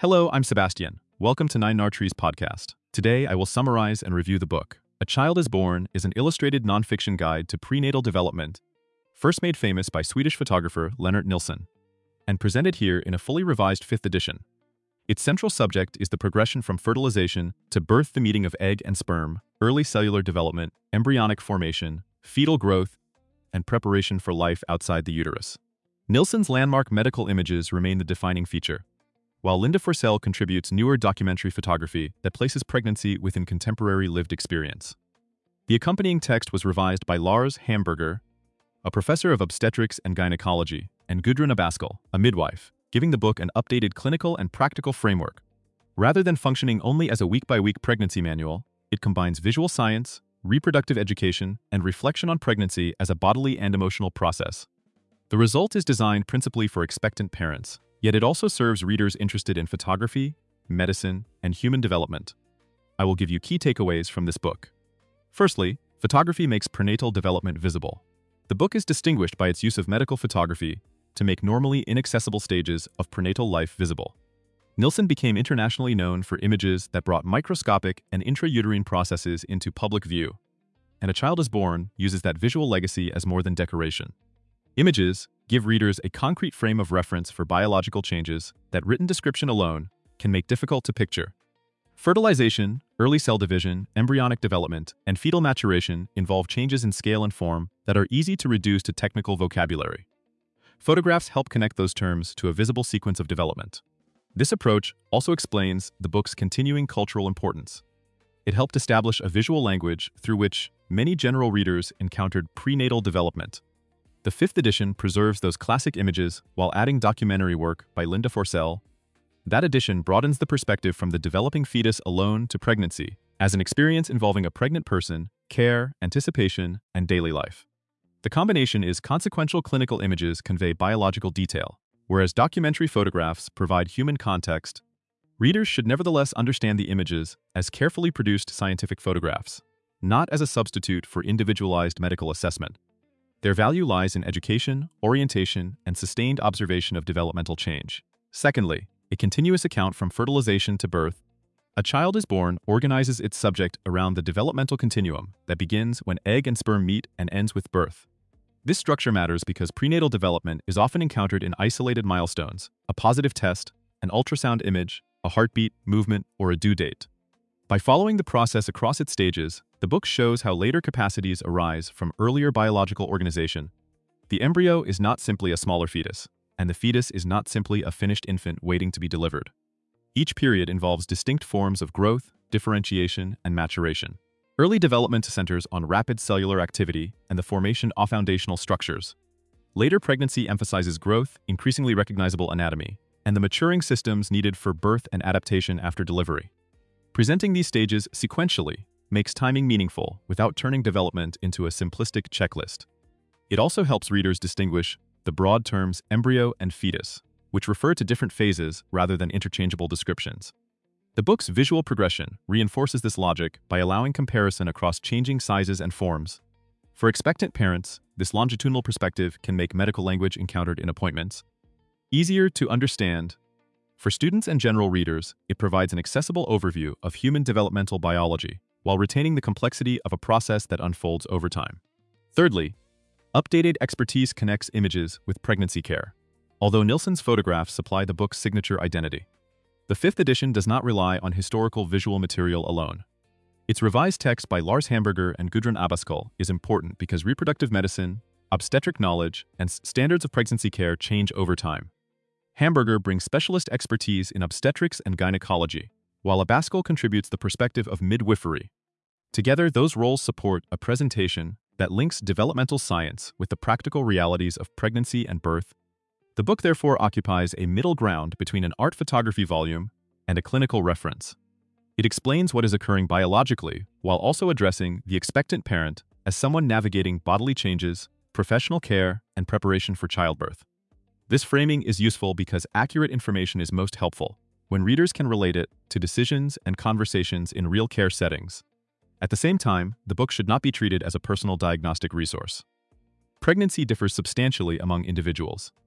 Hello, I'm Sebastian. Welcome to Nine Nartrees podcast. Today, I will summarize and review the book. A Child is Born is an illustrated nonfiction guide to prenatal development, first made famous by Swedish photographer Lennart Nilsson, and presented here in a fully revised 5th edition. Its central subject is the progression from fertilization to birth, the meeting of egg and sperm, early cellular development, embryonic formation, fetal growth, and preparation for life outside the uterus. Nilsson's landmark medical images remain the defining feature, while Linda Forsell contributes newer documentary photography that places pregnancy within contemporary lived experience. The accompanying text was revised by Lars Hamburger, a professor of obstetrics and gynecology, and Gudrun Abascal, a midwife, giving the book an updated clinical and practical framework. Rather than functioning only as a week-by-week pregnancy manual, it combines visual science, reproductive education, and reflection on pregnancy as a bodily and emotional process. The result is designed principally for expectant parents, yet it also serves readers interested in photography, medicine, and human development. I will give you key takeaways from this book. Firstly, photography makes prenatal development visible. The book is distinguished by its use of medical photography to make normally inaccessible stages of prenatal life visible. Nilsson became internationally known for images that brought microscopic and intrauterine processes into public view, and A Child is Born uses that visual legacy as more than decoration. Images give readers a concrete frame of reference for biological changes that written description alone can make difficult to picture. Fertilization, early cell division, embryonic development, and fetal maturation involve changes in scale and form that are easy to reduce to technical vocabulary. Photographs help connect those terms to a visible sequence of development. This approach also explains the book's continuing cultural importance. It helped establish a visual language through which many general readers encountered prenatal development. The 5th edition preserves those classic images while adding documentary work by Linda Forsell. That edition broadens the perspective from the developing fetus alone to pregnancy, as an experience involving a pregnant person, care, anticipation, and daily life. The combination is consequential clinical images convey biological detail, whereas documentary photographs provide human context. Readers should nevertheless understand the images as carefully produced scientific photographs, not as a substitute for individualized medical assessment. Their value lies in education, orientation, and sustained observation of developmental change. Secondly, a continuous account from fertilization to birth. A Child is Born organizes its subject around the developmental continuum that begins when egg and sperm meet and ends with birth. This structure matters because prenatal development is often encountered in isolated milestones, a positive test, an ultrasound image, a heartbeat, movement, or a due date. By following the process across its stages, the book shows how later capacities arise from earlier biological organization. The embryo is not simply a smaller fetus, and the fetus is not simply a finished infant waiting to be delivered. Each period involves distinct forms of growth, differentiation, and maturation. Early development centers on rapid cellular activity and the formation of foundational structures. Later pregnancy emphasizes growth, increasingly recognizable anatomy, and the maturing systems needed for birth and adaptation after delivery. Presenting these stages sequentially makes timing meaningful without turning development into a simplistic checklist. It also helps readers distinguish the broad terms embryo and fetus, which refer to different phases rather than interchangeable descriptions. The book's visual progression reinforces this logic by allowing comparison across changing sizes and forms. For expectant parents, this longitudinal perspective can make medical language encountered in appointments easier to understand. For students and general readers, it provides an accessible overview of human developmental biology while retaining the complexity of a process that unfolds over time. Thirdly, updated expertise connects images with pregnancy care. Although Nilsson's photographs supply the book's signature identity, the 5th edition does not rely on historical visual material alone. Its revised text by Lars Hamburger and Gudrun Abascal is important because reproductive medicine, obstetric knowledge, and standards of pregnancy care change over time. Hamburger brings specialist expertise in obstetrics and gynecology, while Abascal contributes the perspective of midwifery. Together, those roles support a presentation that links developmental science with the practical realities of pregnancy and birth. The book therefore occupies a middle ground between an art photography volume and a clinical reference. It explains what is occurring biologically while also addressing the expectant parent as someone navigating bodily changes, professional care, and preparation for childbirth. This framing is useful because accurate information is most helpful when readers can relate it to decisions and conversations in real care settings. At the same time, the book should not be treated as a personal diagnostic resource. Pregnancy differs substantially among individuals,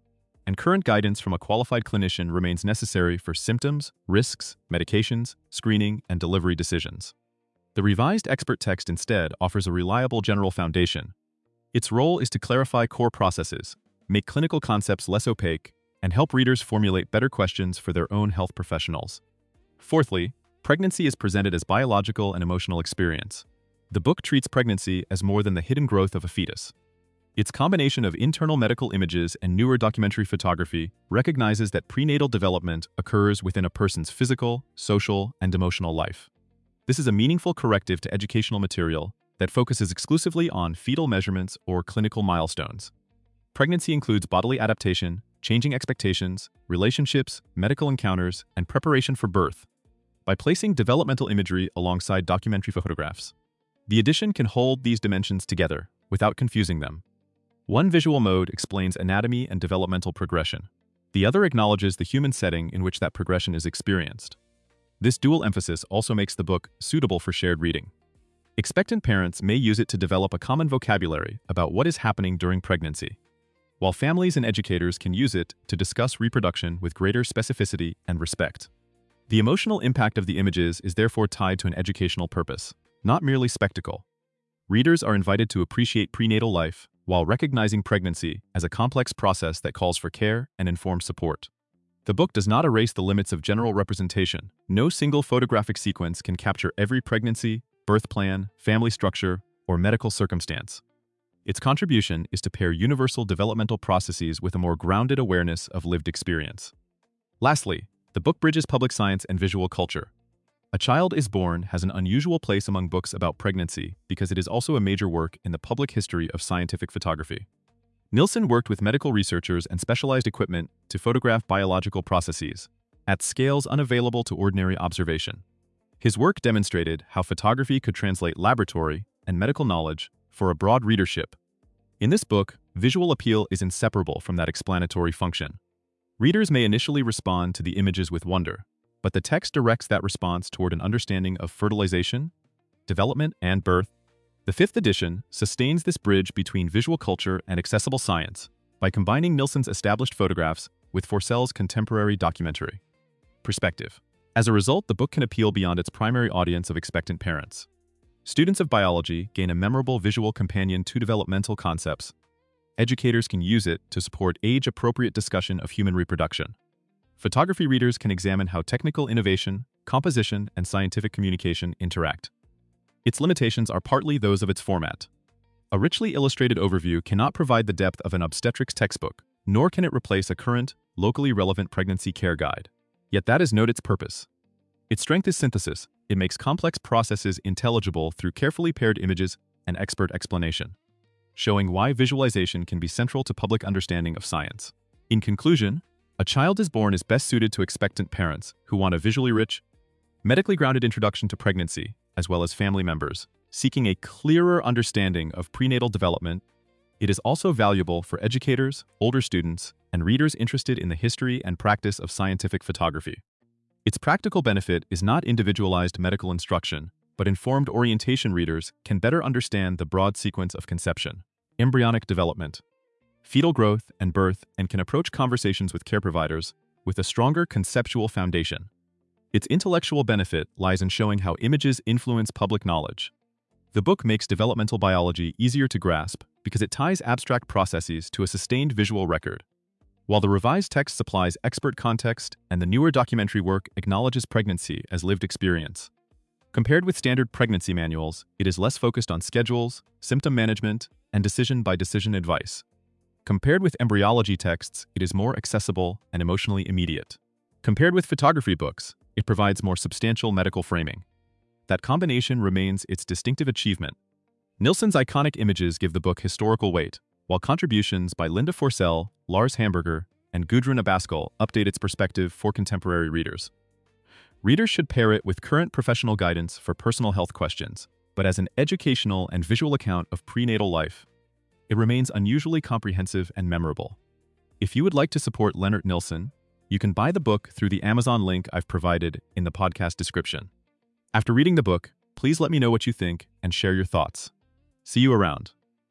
and current guidance from a qualified clinician remains necessary for symptoms, risks, medications, screening, and delivery decisions. The revised expert text instead offers a reliable general foundation. Its role is to clarify core processes, make clinical concepts less opaque, and help readers formulate better questions for their own health professionals. Fourthly, pregnancy is presented as biological and emotional experience. The book treats pregnancy as more than the hidden growth of a fetus. Its combination of internal medical images and newer documentary photography recognizes that prenatal development occurs within a person's physical, social, and emotional life. This is a meaningful corrective to educational material that focuses exclusively on fetal measurements or clinical milestones. Pregnancy includes bodily adaptation, changing expectations, relationships, medical encounters, and preparation for birth. By placing developmental imagery alongside documentary photographs, the edition can hold these dimensions together without confusing them. One visual mode explains anatomy and developmental progression. The other acknowledges the human setting in which that progression is experienced. This dual emphasis also makes the book suitable for shared reading. Expectant parents may use it to develop a common vocabulary about what is happening during pregnancy, while families and educators can use it to discuss reproduction with greater specificity and respect. The emotional impact of the images is therefore tied to an educational purpose, not merely spectacle. Readers are invited to appreciate prenatal life while recognizing pregnancy as a complex process that calls for care and informed support. The book does not erase the limits of general representation. No single photographic sequence can capture every pregnancy, birth plan, family structure, or medical circumstance. Its contribution is to pair universal developmental processes with a more grounded awareness of lived experience. Lastly, the book bridges public science and visual culture. A Child is Born has an unusual place among books about pregnancy because it is also a major work in the public history of scientific photography. Nilsson worked with medical researchers and specialized equipment to photograph biological processes at scales unavailable to ordinary observation. His work demonstrated how photography could translate laboratory and medical knowledge for a broad readership. In this book, visual appeal is inseparable from that explanatory function. Readers may initially respond to the images with wonder, but the text directs that response toward an understanding of fertilization, development, and birth. The fifth edition sustains this bridge between visual culture and accessible science by combining Nilsson's established photographs with Forsell's contemporary documentary perspective. As a result, the book can appeal beyond its primary audience of expectant parents. Students of biology gain a memorable visual companion to developmental concepts. Educators can use it to support age-appropriate discussion of human reproduction. Photography readers can examine how technical innovation, composition, and scientific communication interact. Its limitations are partly those of its format. A richly illustrated overview cannot provide the depth of an obstetrics textbook, nor can it replace a current, locally relevant pregnancy care guide. Yet that is not its purpose. Its strength is synthesis. It makes complex processes intelligible through carefully paired images and expert explanation, showing why visualization can be central to public understanding of science. In conclusion, A Child is Born is best suited to expectant parents who want a visually rich, medically grounded introduction to pregnancy, as well as family members seeking a clearer understanding of prenatal development. It is also valuable for educators, older students, and readers interested in the history and practice of scientific photography. Its practical benefit is not individualized medical instruction, but informed orientation readers can better understand the broad sequence of conception, embryonic development, fetal growth, and birth, and can approach conversations with care providers with a stronger conceptual foundation. Its intellectual benefit lies in showing how images influence public knowledge. The book makes developmental biology easier to grasp because it ties abstract processes to a sustained visual record, while the revised text supplies expert context and the newer documentary work acknowledges pregnancy as lived experience. Compared with standard pregnancy manuals, it is less focused on schedules, symptom management, and decision-by-decision advice. Compared with embryology texts, it is more accessible and emotionally immediate. Compared with photography books, it provides more substantial medical framing. That combination remains its distinctive achievement. Nilsson's iconic images give the book historical weight, while contributions by Linda Forsell, Lars Hamburger, and Gudrun Abascal update its perspective for contemporary readers. Readers should pair it with current professional guidance for personal health questions, but as an educational and visual account of prenatal life, it remains unusually comprehensive and memorable. If you would like to support Lennart Nilsson, you can buy the book through the Amazon link I've provided in the podcast description. After reading the book, please let me know what you think and share your thoughts. See you around.